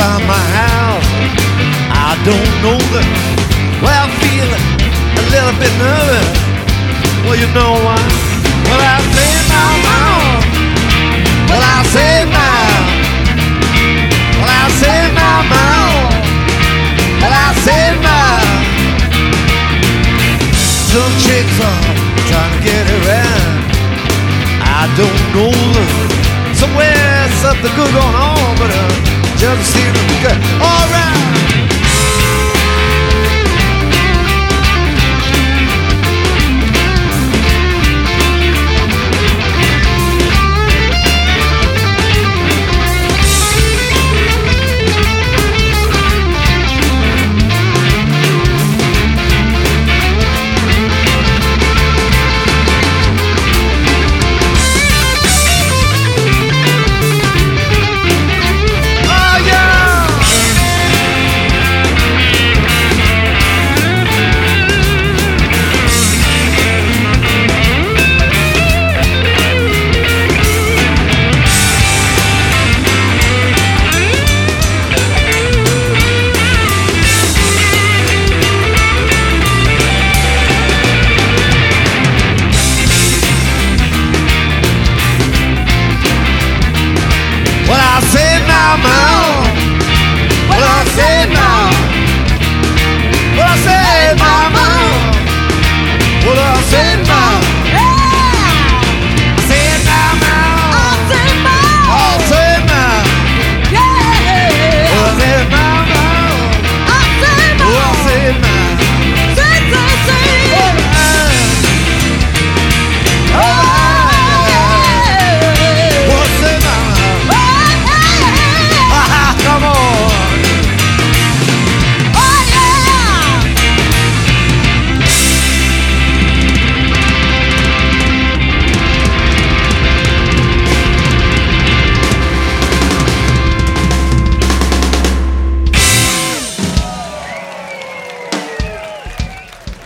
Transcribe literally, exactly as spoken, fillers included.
around my house. I don't know that. Well, I'm feeling a little bit nervous. Well, you know why? Well, I say my mouth. Well, I say my. Well, I say my mouth. Well, I say my. Some chicks are trying to get it right. I don't know. Somewhere something good going on, but uh, just seems to be good. All right.